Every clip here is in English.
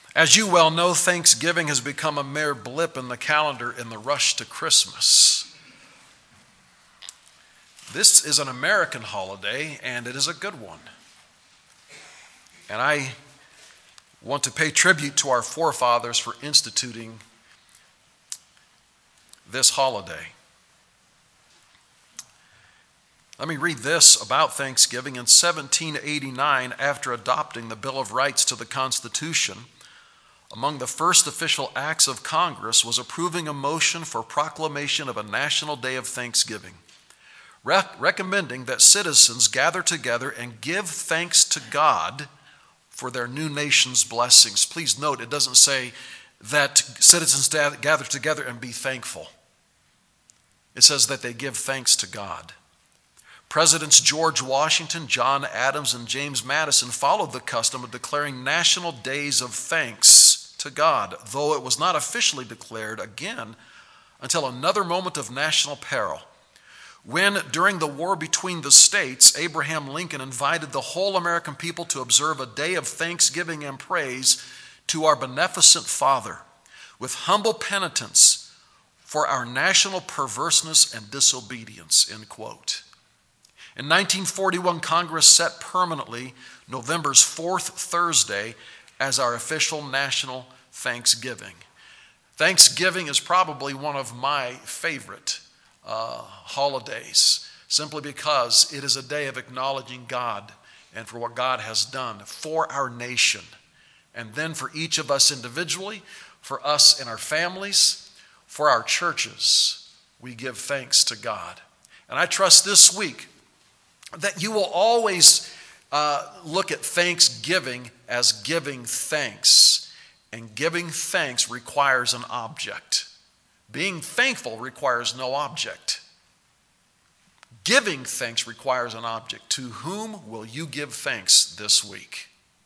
As you well know, Thanksgiving has become a mere blip in the calendar in the rush to Christmas. This is an American holiday, and it is a good one. And I want to pay tribute to our forefathers for instituting this holiday. Let me read this about Thanksgiving. In 1789, after adopting the Bill of Rights to the Constitution, among the first official acts of Congress was approving a motion for proclamation of a national day of Thanksgiving, recommending that citizens gather together and give thanks to God for their new nation's blessings. Please note, it doesn't say that citizens gather together and be thankful. It says that they give thanks to God. Presidents George Washington, John Adams, and James Madison followed the custom of declaring national days of thanks to God, though it was not officially declared again until another moment of national peril, when, during the war between the states, Abraham Lincoln invited the whole American people to observe a day of thanksgiving and praise to our beneficent Father, with humble penitence for our national perverseness and disobedience, end quote. In 1941, Congress set permanently November's fourth Thursday as our official national Thanksgiving. Thanksgiving is probably one of my favorite holidays, simply because it is a day of acknowledging God and for what God has done for our nation. And then for each of us individually, for us and our families, for our churches, we give thanks to God. And I trust this week that you will always look at Thanksgiving as giving thanks. And giving thanks requires an object. Being thankful requires no object. Giving thanks requires an object. To whom will you give thanks this week?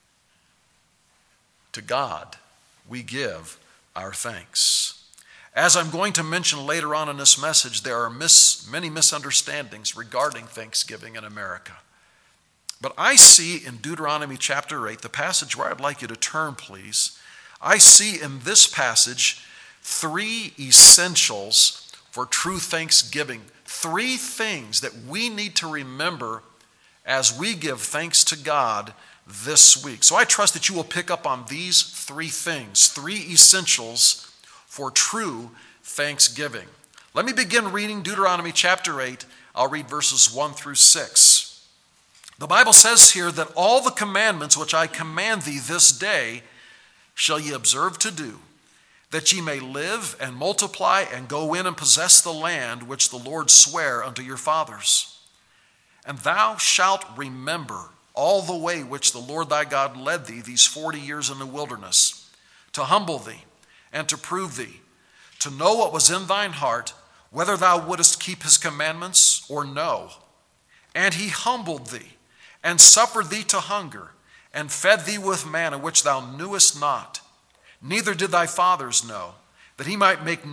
To God we give our thanks. As I'm going to mention later on in this message, there are many misunderstandings regarding Thanksgiving in America. But I see in Deuteronomy chapter 8, the passage where I'd like you to turn, please, I see in this passage three essentials for true thanksgiving. Three things that we need to remember as we give thanks to God this week. So I trust that you will pick up on these three things, three essentials for true thanksgiving. Let me begin reading Deuteronomy chapter 8. I'll read verses 1 through 6. The Bible says here that all the commandments which I command thee this day shall ye observe to do, that ye may live and multiply and go in and possess the land which the Lord sware unto your fathers. And thou shalt remember all the way which the Lord thy God led thee these 40 years in the wilderness, to humble thee and to prove thee, to know what was in thine heart, whether thou wouldest keep his commandments or no. And he humbled thee, and suffered thee to hunger, and fed thee with manna which thou knewest not, neither did thy fathers know, that he might make thee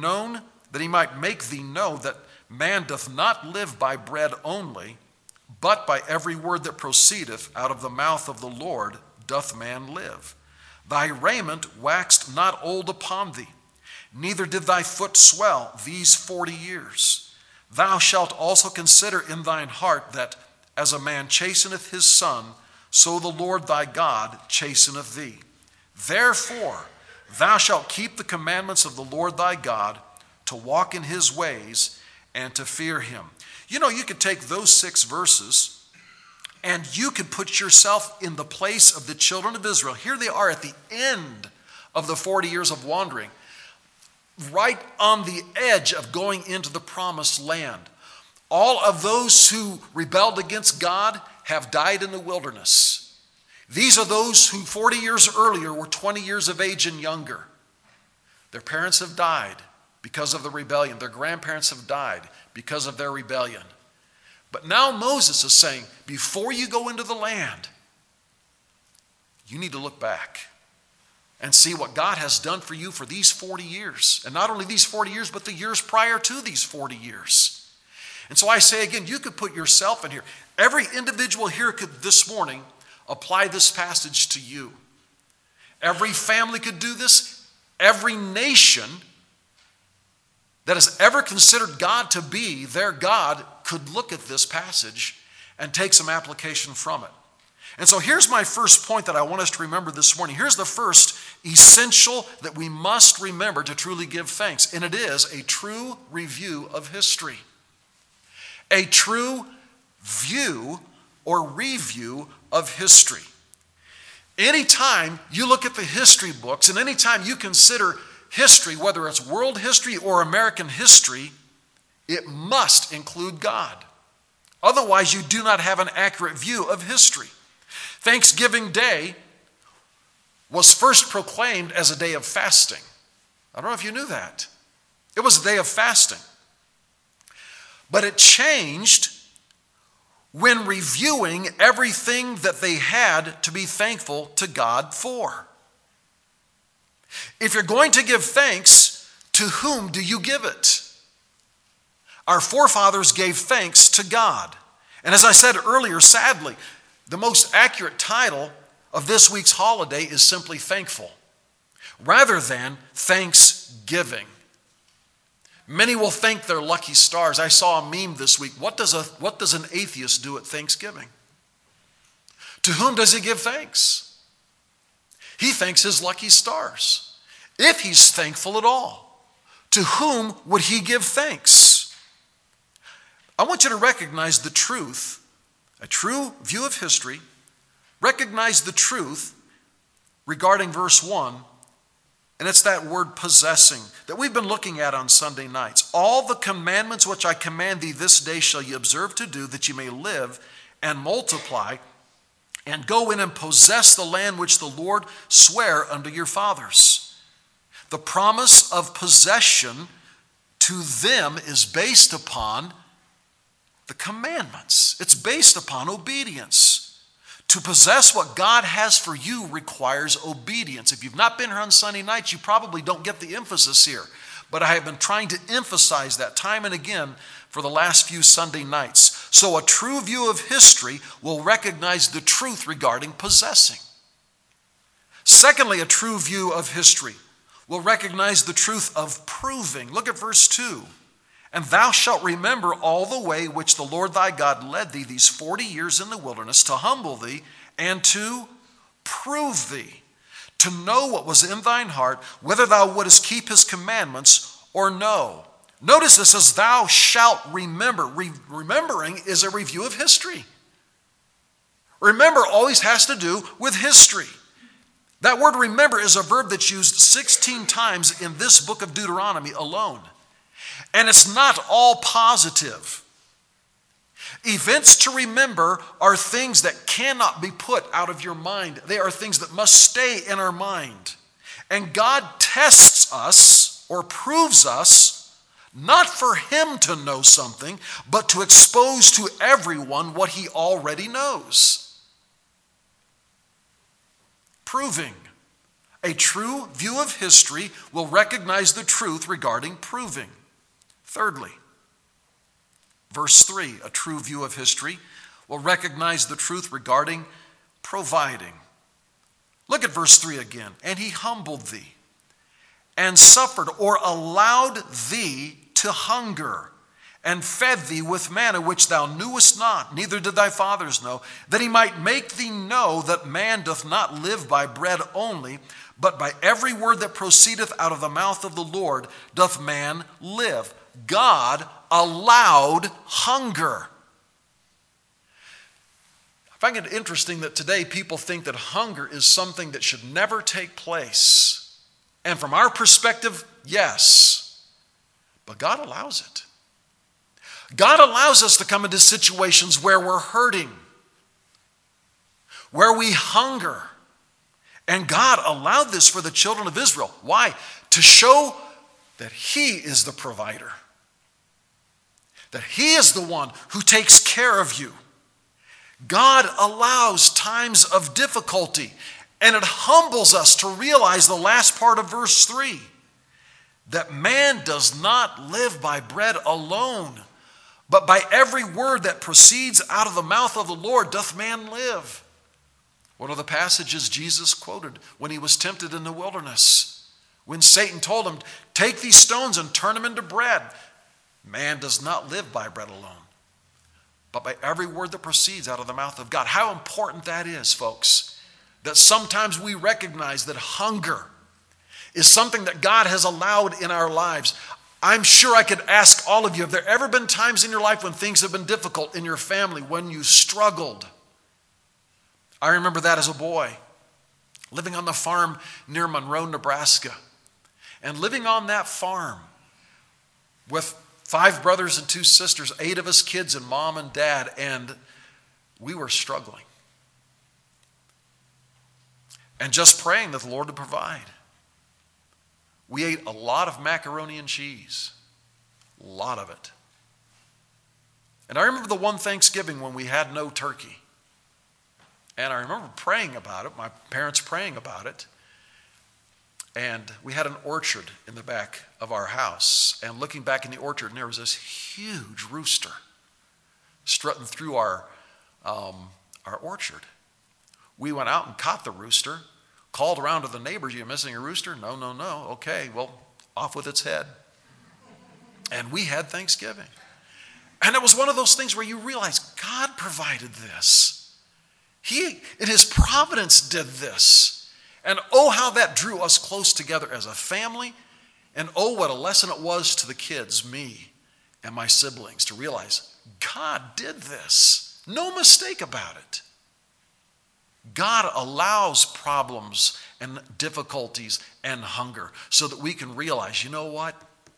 know that man doth not live by bread only, but by every word that proceedeth out of the mouth of the Lord doth man live. Thy raiment waxed not old upon thee, neither did thy foot swell these 40 years. Thou shalt also consider in thine heart that as a man chasteneth his son, so the Lord thy God chasteneth thee. Therefore thou shalt keep the commandments of the Lord thy God, to walk in his ways and to fear him. You know, you could take those 6 verses and you could put yourself in the place of the children of Israel. Here they are at the end of the 40 years of wandering, right on the edge of going into the promised land. All of those who rebelled against God have died in the wilderness. These are those who 40 years earlier were 20 years of age and younger. Their parents have died because of the rebellion. Their grandparents have died because of their rebellion. But now Moses is saying, before you go into the land, you need to look back and see what God has done for you for these 40 years. And not only these 40 years, but the years prior to these 40 years. And so I say again, you could put yourself in here. Every individual here could this morning apply this passage to you. Every family could do this. Every nation that has ever considered God to be their God could look at this passage and take some application from it. And so here's my first point that I want us to remember this morning. Here's the first essential that we must remember to truly give thanks, and it is a true review of history. A true view or review of history. Anytime you look at the history books and anytime you consider history, whether it's world history or American history, it must include God. Otherwise, you do not have an accurate view of history. Thanksgiving Day was first proclaimed as a day of fasting. I don't know if you knew that. It was a day of fasting. But it changed when reviewing everything that they had to be thankful to God for. If you're going to give thanks, to whom do you give it? Our forefathers gave thanks to God. And as I said earlier, sadly, the most accurate title of this week's holiday is simply thankful, rather than thanksgiving. Many will thank their lucky stars. I saw a meme this week. What does an atheist do at Thanksgiving? To whom does he give thanks? He thanks his lucky stars. If he's thankful at all, to whom would he give thanks? I want you to recognize the truth, a true view of history. Recognize the truth regarding verse 1. And it's that word possessing that we've been looking at on Sunday nights. All the commandments which I command thee this day shall ye observe to do, that ye may live and multiply and go in and possess the land which the Lord sware unto your fathers. The promise of possession to them is based upon the commandments. It's based upon obedience. To possess what God has for you requires obedience. If you've not been here on Sunday nights, you probably don't get the emphasis here. But I have been trying to emphasize that time and again for the last few Sunday nights. So a true view of history will recognize the truth regarding possessing. Secondly, a true view of history will recognize the truth of proving. Look at verse 2. And thou shalt remember all the way which the Lord thy God led thee these 40 years in the wilderness, to humble thee and to prove thee, to know what was in thine heart, whether thou wouldest keep his commandments or no. Notice this as thou shalt remember. Remembering is a review of history. Remember always has to do with history. That word remember is a verb that's used 16 times in this book of Deuteronomy alone. And it's not all positive. Events to remember are things that cannot be put out of your mind. They are things that must stay in our mind. And God tests us or proves us not for him to know something, but to expose to everyone what he already knows. Proving. A true view of history will recognize the truth regarding proving. Thirdly, verse 3, a true view of history will recognize the truth regarding providing. Look at verse 3 again. And he humbled thee and suffered or allowed thee to hunger and fed thee with manna which thou knewest not, neither did thy fathers know, that he might make thee know that man doth not live by bread only, but by every word that proceedeth out of the mouth of the Lord doth man live. God allowed hunger. I find it interesting that today people think that hunger is something that should never take place. And from our perspective, yes. But God allows it. God allows us to come into situations where we're hurting, where we hunger. And God allowed this for the children of Israel. Why? To show that he is the provider. That he is the one who takes care of you. God allows times of difficulty, and it humbles us to realize the last part of verse 3, that man does not live by bread alone, but by every word that proceeds out of the mouth of the Lord doth man live. One of the passages Jesus quoted when he was tempted in the wilderness, when Satan told him, take these stones and turn them into bread. Man does not live by bread alone, but by every word that proceeds out of the mouth of God. How important that is, folks, that sometimes we recognize that hunger is something that God has allowed in our lives. I'm sure I could ask all of you, have there ever been times in your life when things have been difficult in your family, when you struggled? I remember that as a boy, living on the farm near Monroe, Nebraska. And living on that farm with 5 brothers and 2 sisters, 8 of us kids and mom and dad, and we were struggling. And just praying that the Lord would provide. We ate a lot of macaroni and cheese, a lot of it. And I remember the one Thanksgiving when we had no turkey. And I remember praying about it, my parents praying about it. And we had an orchard in the back of our house. And looking back in the orchard, and there was this huge rooster strutting through our orchard. We went out and caught the rooster, called around to the neighbors, you missing a rooster? No. Okay, well, off with its head. And we had Thanksgiving. And it was one of those things where you realize God provided this. He, in his providence, did this. And oh, how that drew us close together as a family. And oh, what a lesson it was to the kids, me and my siblings, to realize God did this. No mistake about it. God allows problems and difficulties and hunger so that we can realize, you know what?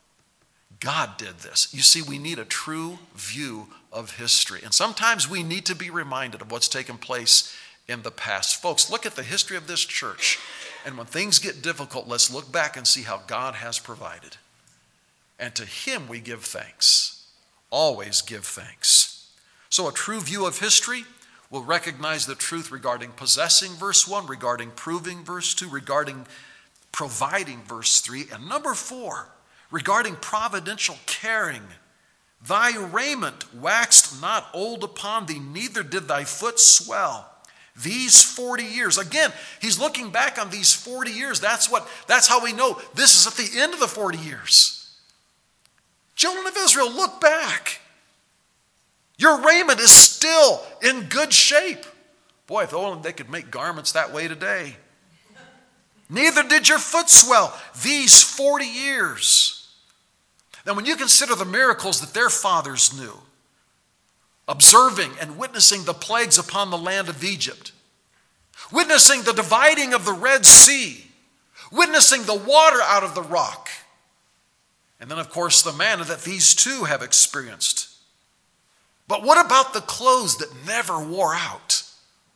God did this. You see, we need a true view of history. And sometimes we need to be reminded of what's taken place in the past. Folks, look at the history of this church. And when things get difficult, let's look back and see how God has provided. And to him we give thanks. Always give thanks. So a true view of history will recognize the truth regarding possessing, verse 1, regarding proving, verse 2, regarding providing, verse 3, and number 4, regarding providential caring. Thy raiment waxed not old upon thee, neither did thy foot swell. These 40 years. Again, he's looking back on these 40 years. That's how we know this is at the end of the 40 years. Children of Israel, look back. Your raiment is still in good shape. Boy, if only they could make garments that way today. Neither did your foot swell these 40 years. Now, when you consider the miracles that their fathers knew, observing and witnessing the plagues upon the land of Egypt, witnessing the dividing of the Red Sea, witnessing the water out of the rock, and then, of course, the manna that these two have experienced. But what about the clothes that never wore out?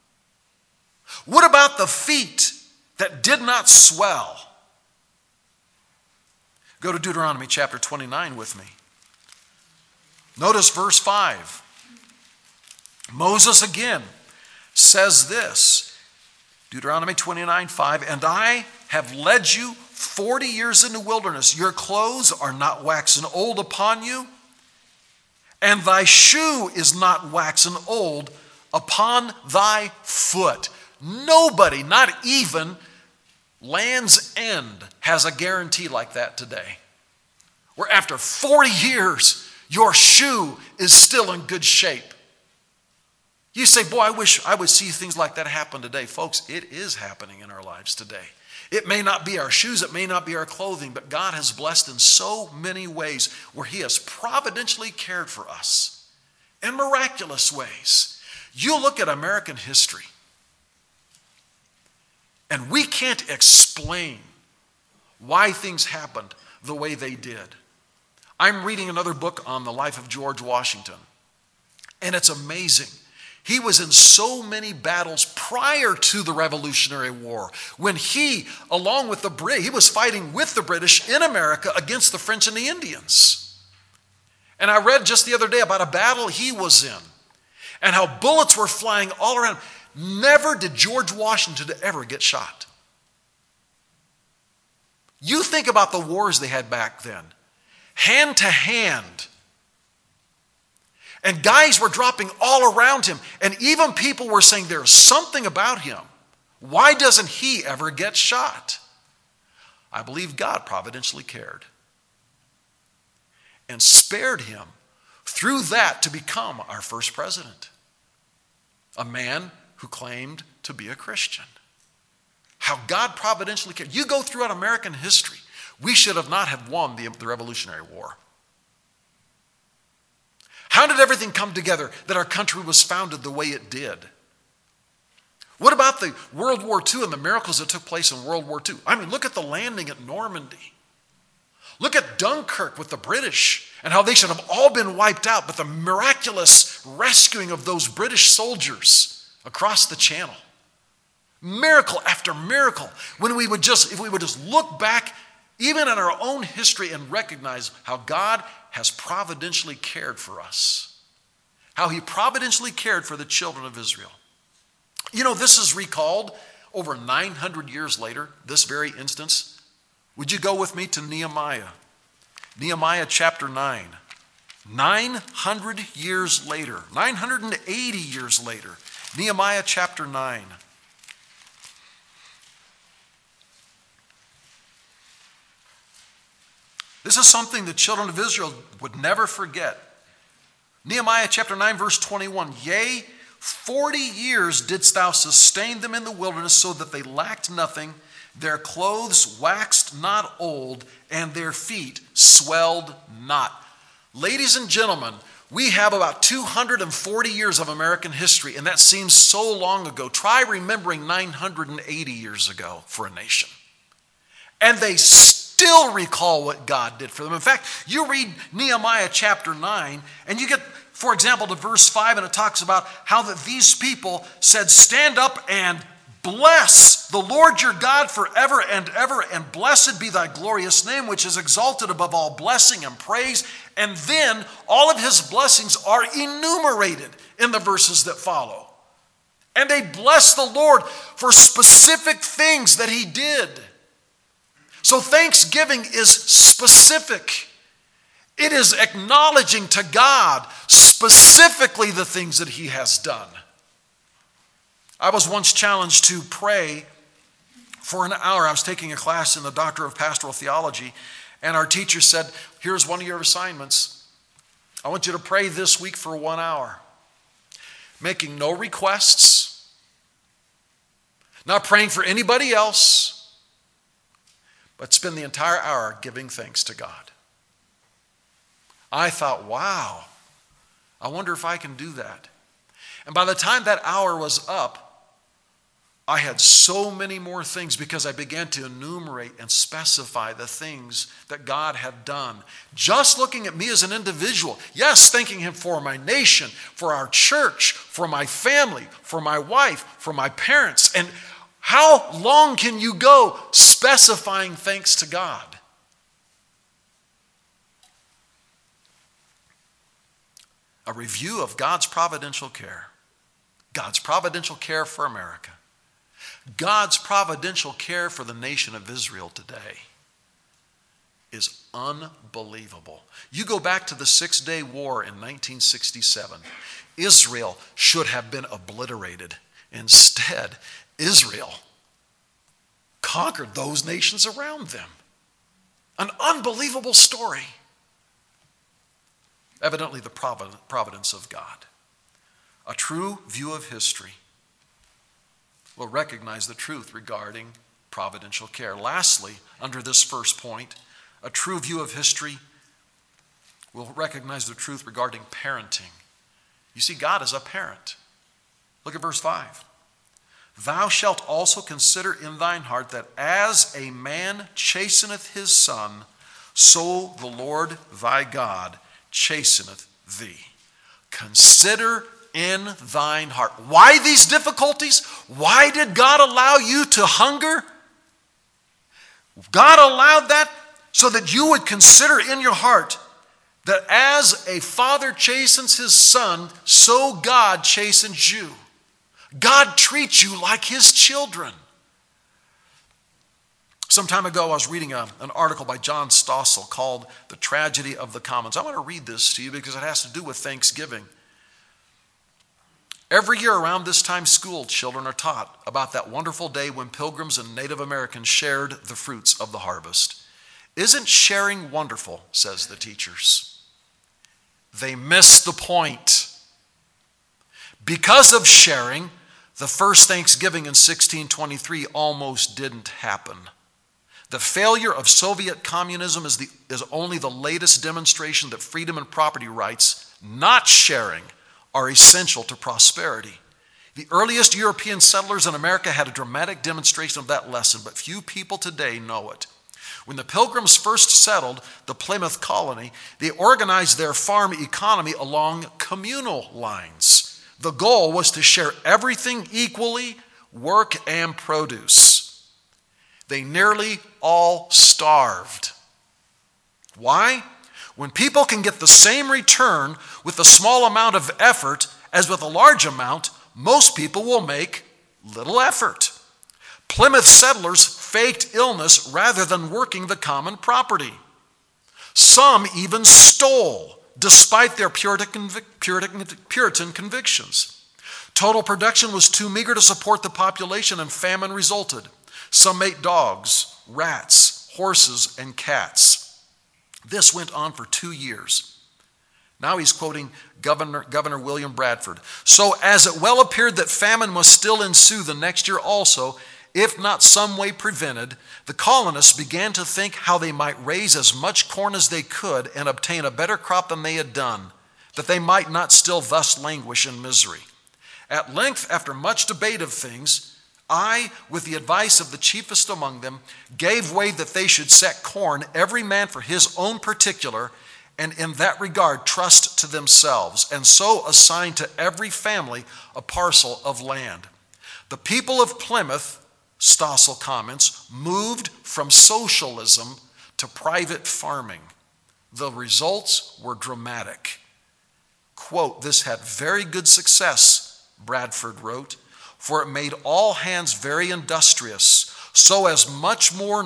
What about the feet that did not swell? Go to Deuteronomy chapter 29 with me. Notice verse 5. Moses again says this, Deuteronomy 29:5, and I have led you 40 years in the wilderness. Your clothes are not waxen old upon you, and thy shoe is not waxen old upon thy foot. Nobody, not even Land's End, has a guarantee like that today. Where after 40 years, your shoe is still in good shape. You say, boy, I wish I would see things like that happen today. Folks, it is happening in our lives today. It may not be our shoes, it may not be our clothing, but God has blessed in so many ways where he has providentially cared for us in miraculous ways. You look at American history, and we can't explain why things happened the way they did. I'm reading another book on the life of George Washington, and it's amazing. He was in so many battles prior to the Revolutionary War when he, along with the British, he was fighting with the British in America against the French and the Indians. And I read just the other day about a battle he was in and how bullets were flying all around. Never did George Washington ever get shot. You think about the wars they had back then. Hand to hand. And guys were dropping all around him. And even people were saying there's something about him. Why doesn't he ever get shot? I believe God providentially cared and spared him through that to become our first president, a man who claimed to be a Christian. How God providentially cared. You go throughout American history, we should have not have won the Revolutionary War. How did everything come together that our country was founded the way it did? What about the World War II and the miracles that took place in World War II? I mean, look at the landing at Normandy. Look at Dunkirk with the British and how they should have all been wiped out, but the miraculous rescuing of those British soldiers across the channel. Miracle after miracle. If we would just look back even in our own history and recognize how God has providentially cared for us. How he providentially cared for the children of Israel. You know, this is recalled over 900 years later, this very instance. Would you go with me to Nehemiah? Nehemiah chapter 9. 900 years later, 980 years later, Nehemiah chapter 9. This is something the children of Israel would never forget. Nehemiah chapter 9 verse 21. Yea, 40 years didst thou sustain them in the wilderness so that they lacked nothing. Their clothes waxed not old and their feet swelled not. Ladies and gentlemen, we have about 240 years of American history, and that seems so long ago. Try remembering 980 years ago for a nation. And they still recall what God did for them. In fact, you read Nehemiah chapter 9, and you get, for example, to verse 5, and it talks about how that these people said, stand up and bless the Lord your God forever and ever, and blessed be thy glorious name, which is exalted above all blessing and praise. And then all of his blessings are enumerated in the verses that follow. And they bless the Lord for specific things that he did. So thanksgiving is specific. It is acknowledging to God specifically the things that he has done. I was once challenged to pray for an hour. I was taking a class in the Doctor of Pastoral Theology, and our teacher said, here's one of your assignments. I want you to pray this week for 1 hour, making no requests, not praying for anybody else, but spend the entire hour giving thanks to God. I thought, wow, I wonder if I can do that. And by the time that hour was up, I had so many more things because I began to enumerate and specify the things that God had done. Just looking at me as an individual. Yes, thanking him for my nation, for our church, for my family, for my wife, for my parents. And how long can you go specifying thanks to God? A review of God's providential care. God's providential care for America. God's providential care for the nation of Israel today is unbelievable. You go back to the 6-Day War in 1967. Israel should have been obliterated. Instead, Israel conquered those nations around them. An unbelievable story. Evidently the providence of God. A true view of history will recognize the truth regarding providential care. Lastly, under this first point, a true view of history will recognize the truth regarding parenting. You see, God is a parent. Look at verse 5. Thou shalt also consider in thine heart that as a man chasteneth his son, so the Lord thy God chasteneth thee. Consider in thine heart. Why these difficulties? Why did God allow you to hunger? God allowed that so that you would consider in your heart that as a father chastens his son, so God chastens you. God treats you like his children. Some time ago, I was reading an article by John Stossel called The Tragedy of the Commons. I want to read this to you because it has to do with Thanksgiving. Every year around this time, school children are taught about that wonderful day when Pilgrims and Native Americans shared the fruits of the harvest. Isn't sharing wonderful, says the teachers. They miss the point. Because of sharing, the first Thanksgiving in 1623 almost didn't happen. The failure of Soviet communism is only the latest demonstration that freedom and property rights, not sharing, are essential to prosperity. The earliest European settlers in America had a dramatic demonstration of that lesson, but few people today know it. When the Pilgrims first settled the Plymouth colony, they organized their farm economy along communal lines. The goal was to share everything equally, work and produce. They nearly all starved. Why? When people can get the same return with a small amount of effort as with a large amount, most people will make little effort. Plymouth settlers faked illness rather than working the common property. Some even stole, despite their Puritan convictions. Total production was too meager to support the population, and famine resulted. Some ate dogs, rats, horses, and cats. This went on for 2 years. Now he's quoting Governor William Bradford. So as it well appeared that famine must still ensue the next year also, if not some way prevented, the colonists began to think how they might raise as much corn as they could and obtain a better crop than they had done, that they might not still thus languish in misery. At length, after much debate of things, I, with the advice of the chiefest among them, gave way that they should set corn, every man for his own particular, and in that regard trust to themselves, and so assign to every family a parcel of land. The people of Plymouth, Stossel comments, moved from socialism to private farming. The results were dramatic. Quote, "This had very good success," Bradford wrote, "for it made all hands very industrious, so as much more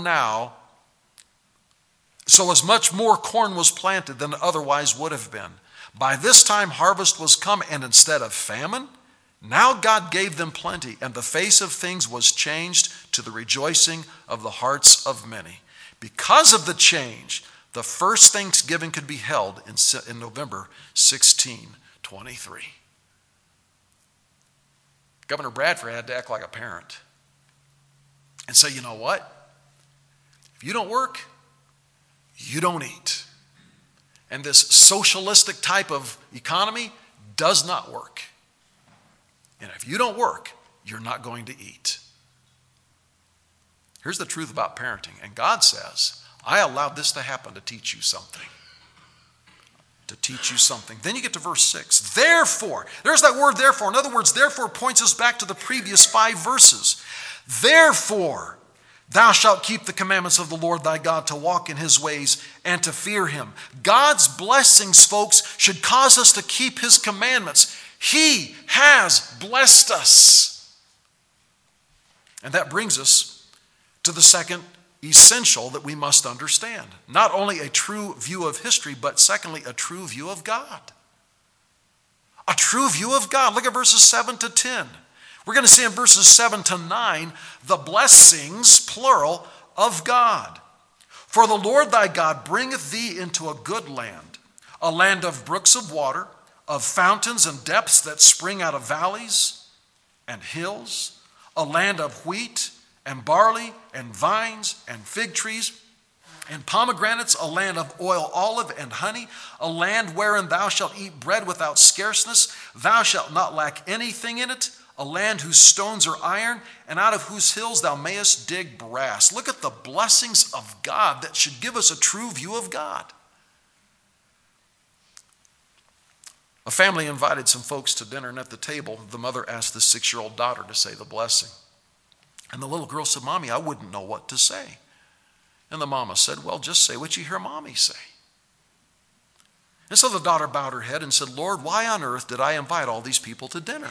corn was planted than otherwise would have been. By this time harvest was come, and instead of famine, now God gave them plenty, and the face of things was changed to the rejoicing of the hearts of many." Because of the change, the first Thanksgiving could be held in November 1623. Governor Bradford had to act like a parent and say, you know what? If you don't work, you don't eat. And this socialistic type of economy does not work. And if you don't work, you're not going to eat. Here's the truth about parenting. And God says, I allowed this to happen to teach you something. To teach you something. Then you get to verse 6. Therefore, there's that word therefore. In other words, therefore points us back to the previous 5 verses. Therefore, thou shalt keep the commandments of the Lord thy God, to walk in his ways and to fear him. God's blessings, folks, should cause us to keep his commandments. He has blessed us. And that brings us to the second essential that we must understand. Not only a true view of history, but secondly, a true view of God. A true view of God. Look at verses 7 to 10. We're going to see in verses 7 to 9 the blessings, plural, of God. For the Lord thy God bringeth thee into a good land, a land of brooks of water, of fountains and depths that spring out of valleys and hills, a land of wheat and barley and vines and fig trees and pomegranates, a land of oil, olive, and honey, a land wherein thou shalt eat bread without scarceness, thou shalt not lack anything in it, a land whose stones are iron, and out of whose hills thou mayest dig brass. Look at the blessings of God that should give us a true view of God. A family invited some folks to dinner, and at the table, the mother asked the 6-year-old daughter to say the blessing. And the little girl said, Mommy, I wouldn't know what to say. And the mama said, well, just say what you hear Mommy say. And so the daughter bowed her head and said, Lord, why on earth did I invite all these people to dinner?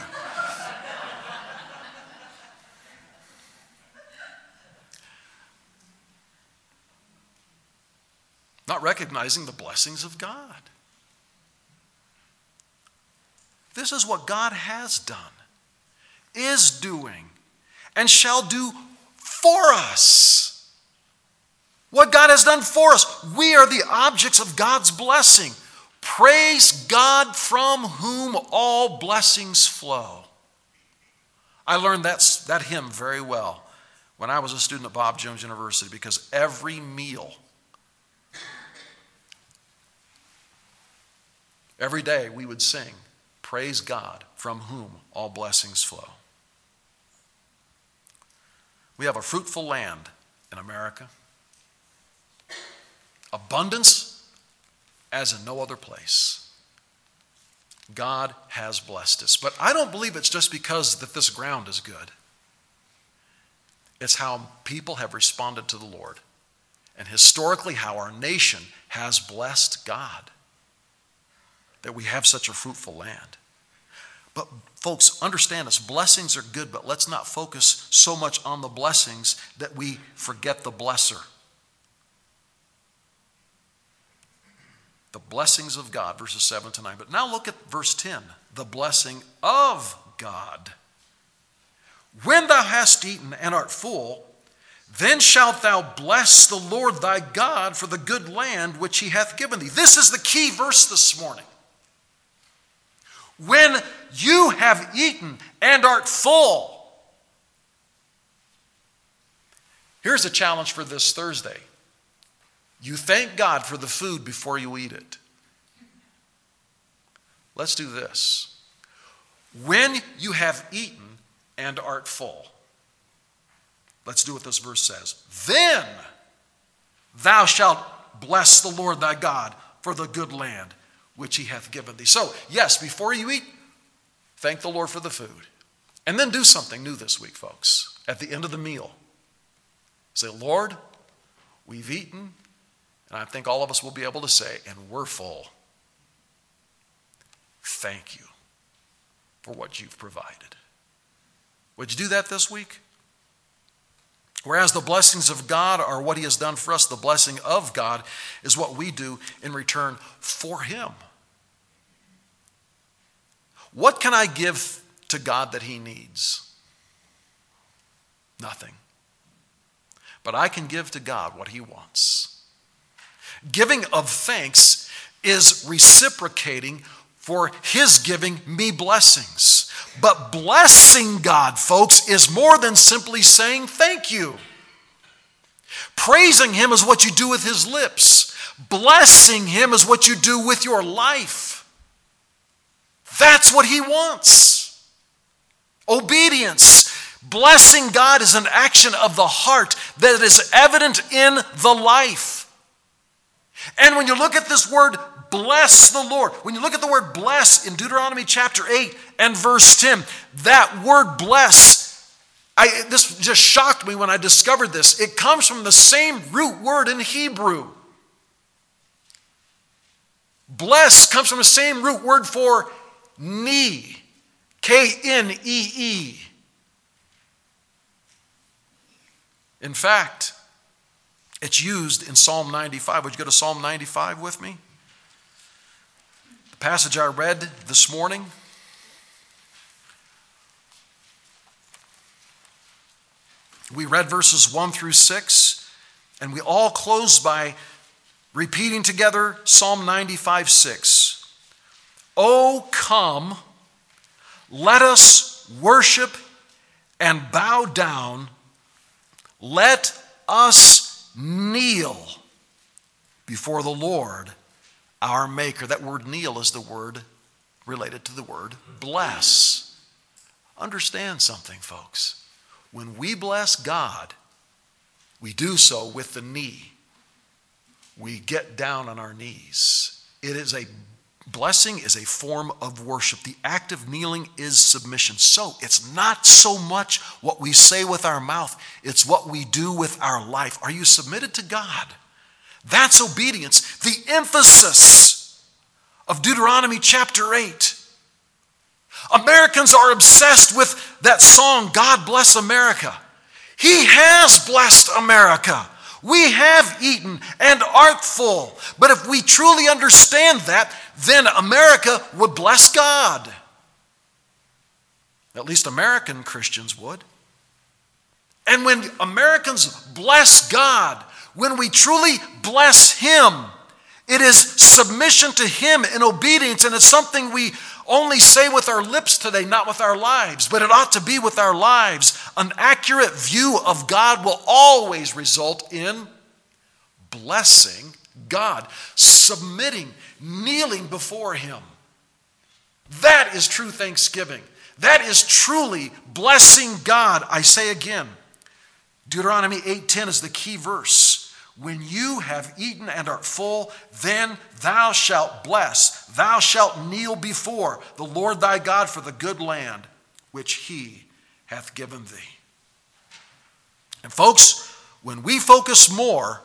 Not recognizing the blessings of God. This is what God has done, is doing, and shall do for us. What God has done for us. We are the objects of God's blessing. Praise God from whom all blessings flow. I learned that hymn very well when I was a student at Bob Jones University, because every meal, every day we would sing, praise God from whom all blessings flow. We have a fruitful land in America. Abundance as in no other place. God has blessed us. But I don't believe it's just because that this ground is good. It's how people have responded to the Lord. And historically how our nation has blessed God, that we have such a fruitful land. But folks, understand this. Blessings are good, but let's not focus so much on the blessings that we forget the blesser. The blessings of God, verses 7 to 9. But now look at verse 10. The blessing of God. When thou hast eaten and art full, then shalt thou bless the Lord thy God for the good land which he hath given thee. This is the key verse this morning. When you have eaten and art full. Here's a challenge for this Thursday. You thank God for the food before you eat it. Let's do this. When you have eaten and art full. Let's do what this verse says. Then thou shalt bless the Lord thy God for the good land which he hath given thee. So, yes, before you eat, thank the Lord for the food. And then do something new this week, folks. At the end of the meal, say, Lord, we've eaten, and I think all of us will be able to say, and we're full. Thank you for what you've provided. Would you do that this week? Whereas the blessings of God are what he has done for us, the blessing of God is what we do in return for him. What can I give to God that he needs? Nothing. But I can give to God what he wants. Giving of thanks is reciprocating for his giving me blessings. But blessing God, folks, is more than simply saying thank you. Praising him is what you do with his lips. Blessing him is what you do with your life. That's what he wants. Obedience. Blessing God is an action of the heart that is evident in the life. And when you look at this word, bless the Lord. When you look at the word bless in Deuteronomy chapter 8 and verse 10, that word bless, this just shocked me when I discovered this. It comes from the same root word in Hebrew. Bless comes from the same root word for knee, K-N-E-E. In fact, it's used in Psalm 95. Would you go to Psalm 95 with me? The passage I read this morning. We read verses 1 through 6, and we all close by repeating together Psalm 95:6. Oh, come, let us worship and bow down. Let us kneel before the Lord, our Maker. That word kneel is the word related to the word bless. Understand something, folks. When we bless God, we do so with the knee. We get down on our knees. Blessing is a form of worship. The act of kneeling is submission. So it's not so much what we say with our mouth, it's what we do with our life. Are you submitted to God? That's obedience. The emphasis of Deuteronomy chapter 8. Americans are obsessed with that song, God Bless America. He has blessed America. We have eaten and art full. But if we truly understand that, then America would bless God. At least American Christians would. And when Americans bless God, when we truly bless Him, it is submission to Him and obedience, and it's something we only say with our lips today, not with our lives, but it ought to be with our lives. An accurate view of God will always result in blessing God, submitting, kneeling before Him. That is true thanksgiving. That is truly blessing God. I say again, Deuteronomy 8:10 is the key verse. When you have eaten and art full, then thou shalt bless. Thou shalt kneel before the Lord thy God for the good land which He hath given thee. And folks, when we focus more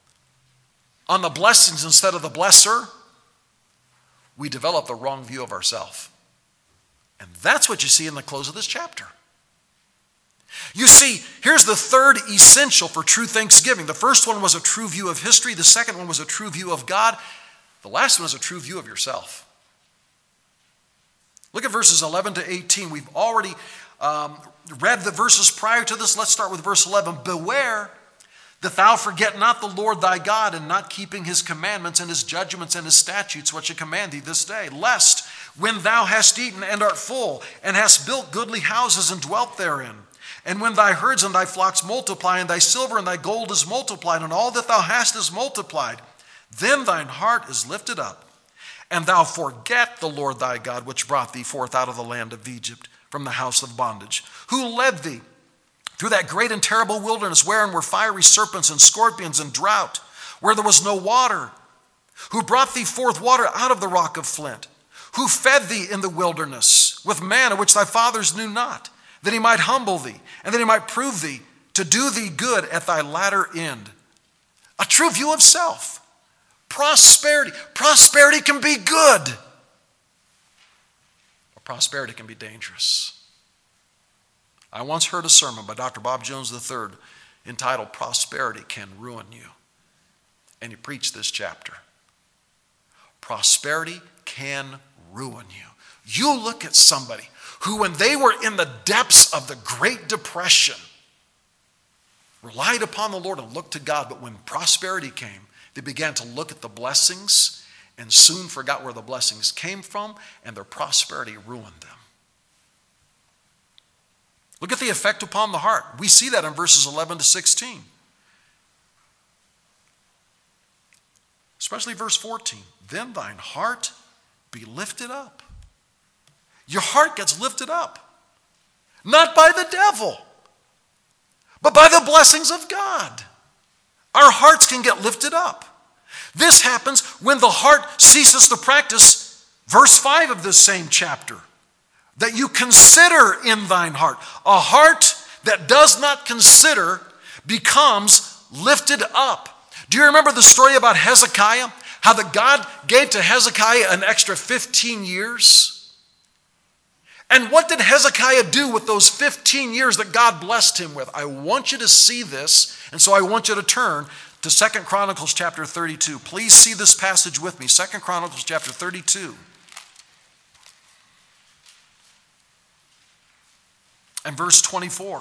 on the blessings instead of the blesser, we develop the wrong view of ourselves. And that's what you see in the close of this chapter. You see, here's the third essential for true thanksgiving. The first one was a true view of history. The second one was a true view of God. The last one is a true view of yourself. Look at verses 11 to 18. We've already read the verses prior to this. Let's start with verse 11. Beware that thou forget not the Lord thy God, in not keeping His commandments and His judgments and His statutes, which I command thee this day, lest when thou hast eaten and art full, and hast built goodly houses and dwelt therein, and when thy herds and thy flocks multiply, and thy silver and thy gold is multiplied, and all that thou hast is multiplied, then thine heart is lifted up, and thou forget the Lord thy God, which brought thee forth out of the land of Egypt, from the house of bondage, who led thee through that great and terrible wilderness, wherein were fiery serpents and scorpions and drought, where there was no water, who brought thee forth water out of the rock of flint, who fed thee in the wilderness with manna which thy fathers knew not, that He might humble thee, and that He might prove thee, to do thee good at thy latter end. A true view of self. Prosperity. Prosperity can be good. Or prosperity can be dangerous. I once heard a sermon by Dr. Bob Jones III entitled Prosperity Can Ruin You. And he preached this chapter. Prosperity can ruin you. You look at somebody who, when they were in the depths of the Great Depression, relied upon the Lord and looked to God, but when prosperity came, they began to look at the blessings and soon forgot where the blessings came from, and their prosperity ruined them. Look at the effect upon the heart. We see that in verses 11 to 16. Especially verse 14. Then thine heart be lifted up. Your heart gets lifted up. Not by the devil, but by the blessings of God. Our hearts can get lifted up. This happens when the heart ceases to practice verse 5 of this same chapter. That you consider in thine heart. A heart that does not consider becomes lifted up. Do you remember the story about Hezekiah? How that God gave to Hezekiah an extra 15 years? And what did Hezekiah do with those 15 years that God blessed him with? I want you to see this, and so I want you to turn to 2 Chronicles chapter 32. Please see this passage with me. 2 Chronicles chapter 32. And verse 24.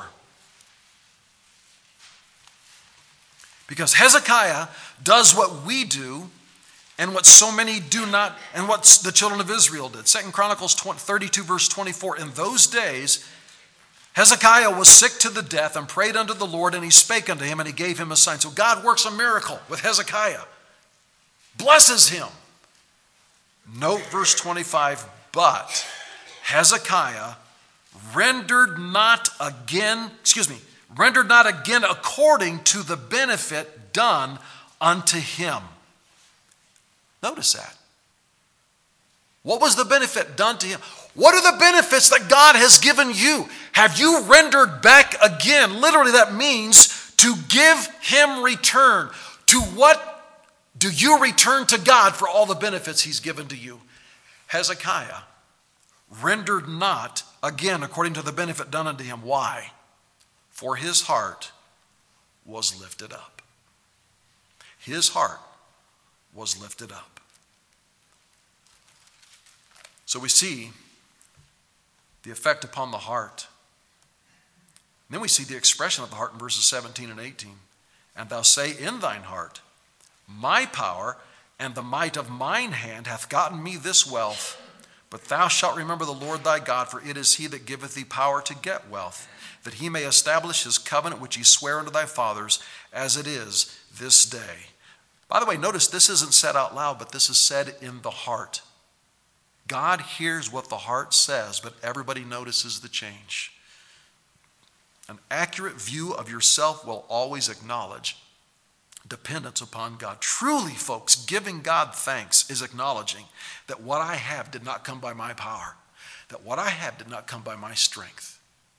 Because Hezekiah does what we do and what so many do not, and what the children of Israel did. 2 Chronicles 32 verse 24. In those days, Hezekiah was sick to the death and prayed unto the Lord, and He spake unto him, and He gave him a sign. So God works a miracle with Hezekiah. Blesses him. Note verse 25. But Hezekiah rendered not again according to the benefit done unto him. Notice that. What was the benefit done to him? What are the benefits that God has given you? Have you rendered back again? Literally, that means to give Him return. To what do you return to God for all the benefits He's given to you? Hezekiah rendered not again according to the benefit done unto him. Why? For his heart was lifted up. His heart was lifted up. So we see the effect upon the heart. And then we see the expression of the heart in verses 17 and 18. And thou say in thine heart, my power and the might of mine hand hath gotten me this wealth. But thou shalt remember the Lord thy God, for it is he that giveth thee power to get wealth, that he may establish his covenant which he sware unto thy fathers, as it is this day. By the way, notice this isn't said out loud, but this is said in the heart. God hears what the heart says, but everybody notices the change. An accurate view of yourself will always acknowledge dependence upon God. Truly, folks, giving God thanks is acknowledging that what I have did not come by my power, that what I have did not come by my strength.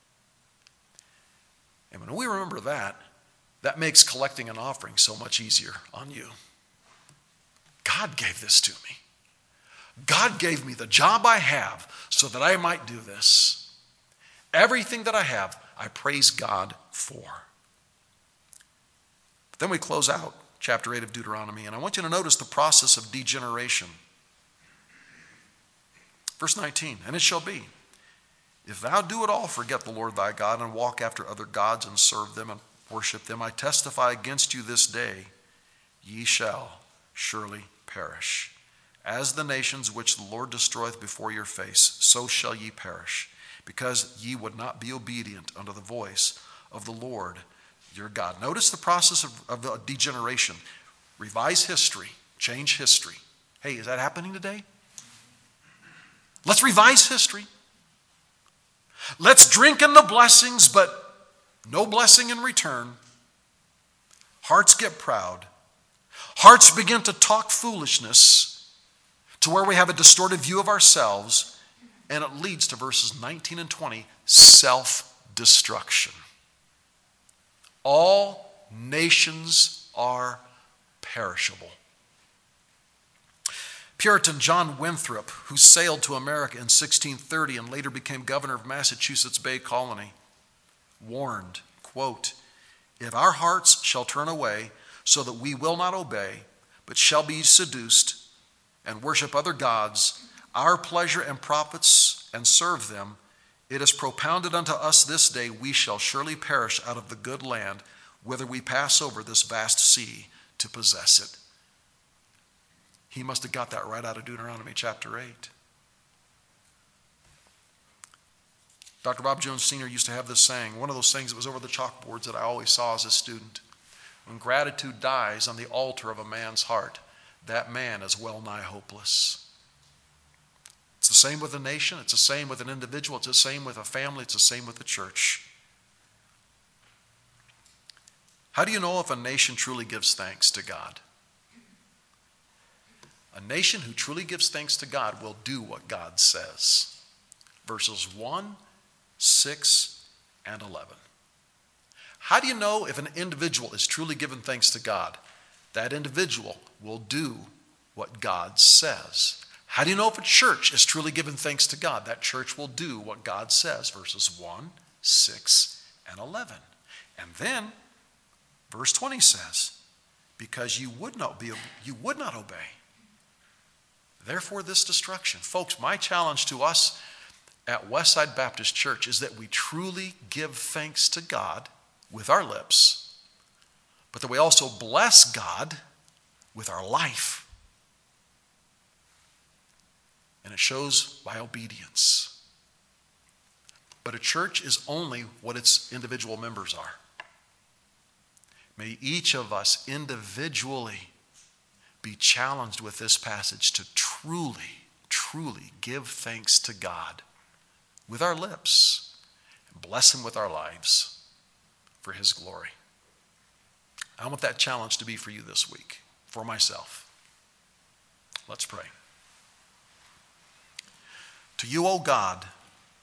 And when we remember that, that makes collecting an offering so much easier on you. God gave this to me. God gave me the job I have so that I might do this. Everything that I have, I praise God for. But then we close out chapter 8 of Deuteronomy, and I want you to notice the process of degeneration. Verse 19, and it shall be, if thou do at all forget the Lord thy God and walk after other gods and serve them and worship them, I testify against you this day, ye shall surely perish. As the nations which the Lord destroyeth before your face, so shall ye perish, because ye would not be obedient unto the voice of the Lord your God. Notice the process of degeneration. Revise history, change history. Hey, is that happening today? Let's revise history. Let's drink in the blessings, but no blessing in return. Hearts get proud. Hearts begin to talk foolishness to where we have a distorted view of ourselves, and it leads to verses 19 and 20, self-destruction. All nations are perishable. Puritan John Winthrop, who sailed to America in 1630 and later became governor of Massachusetts Bay Colony, warned, quote, if our hearts shall turn away so that we will not obey, but shall be seduced and worship other gods, our pleasure and profits, and serve them, it is propounded unto us this day, we shall surely perish out of the good land, whither we pass over this vast sea to possess it. He must have got that right out of Deuteronomy chapter 8. Dr. Bob Jones Sr. used to have this saying, one of those things that was over the chalkboards that I always saw as a student. When gratitude dies on the altar of a man's heart, that man is well nigh hopeless. It's the same with a nation. It's the same with an individual. It's the same with a family. It's the same with the church. How do you know if a nation truly gives thanks to God? A nation who truly gives thanks to God will do what God says. Verses 1, 6, and 11. How do you know if an individual is truly giving thanks to God? That individual will do what God says. How do you know if a church is truly giving thanks to God? That church will do what God says. Verses 1, 6, and 11. And then, verse 20 says, because you would not obey. Therefore, this destruction. Folks, my challenge to us at Westside Baptist Church is that we truly give thanks to God with our lips, but that we also bless God with our life. And it shows by obedience. But a church is only what its individual members are. May each of us individually be challenged with this passage to truly, truly give thanks to God with our lips and bless Him with our lives for His glory. I want that challenge to be for you this week, for myself. Let's pray. To you, O God,